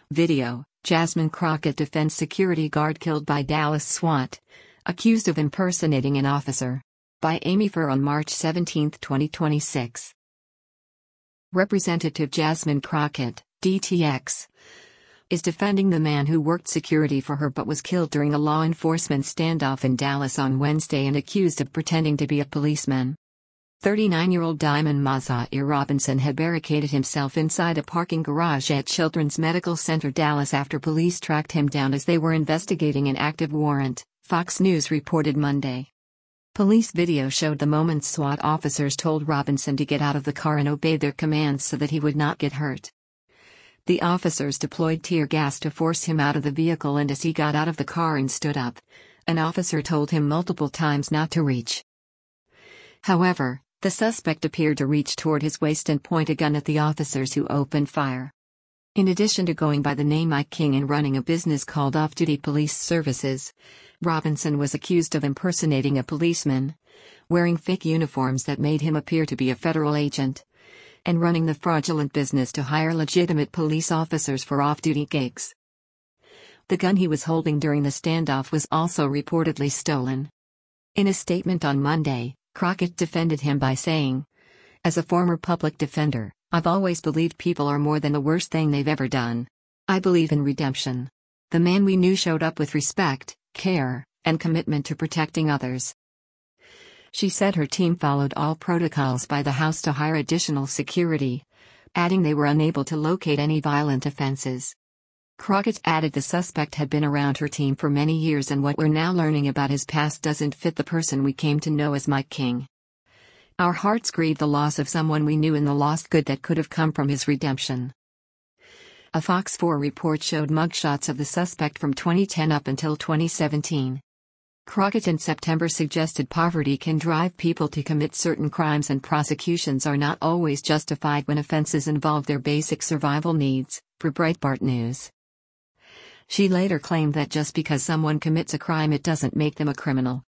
Video: Jasmine Crockett defends security guard killed by Dallas SWAT, accused of impersonating an officer. By Amy Furr on March 17, 2026. Representative Jasmine Crockett, DTX, is defending the man who worked security for her but was killed during a law enforcement standoff in Dallas on Wednesday and accused of pretending to be a policeman. 39-year-old Diamond Mazair Robinson had barricaded himself inside a parking garage at Children's Medical Center Dallas after police tracked him down as they were investigating an active warrant, Fox News reported Monday. Police video showed the moment SWAT officers told Robinson to get out of the car and obey their commands so that he would not get hurt. The officers deployed tear gas to force him out of the vehicle, and as he got out of the car and stood up, an officer told him multiple times not to reach. However, the suspect appeared to reach toward his waist and point a gun at the officers, who opened fire. In addition to going by the name Mike King and running a business called Off-Duty Police Services, Robinson was accused of impersonating a policeman, wearing fake uniforms that made him appear to be a federal agent, and running the fraudulent business to hire legitimate police officers for off-duty gigs. The gun he was holding during the standoff was also reportedly stolen. In a statement on Monday, Crockett defended him by saying, "As a former public defender, I've always believed people are more than the worst thing they've ever done. I believe in redemption. The man we knew showed up with respect, care, and commitment to protecting others." She said her team followed all protocols by the house to hire additional security, adding they were unable to locate any violent offenses. Crockett added the suspect had been around her team for many years, and what we're now learning about his past doesn't fit the person we came to know as Mike King. Our hearts grieve the loss of someone we knew and the lost good that could have come from his redemption. A Fox 4 report showed mugshots of the suspect from 2010 up until 2017. Crockett in September suggested poverty can drive people to commit certain crimes and prosecutions are not always justified when offenses involve their basic survival needs, per Breitbart News. She later claimed that just because someone commits a crime it doesn't make them a criminal.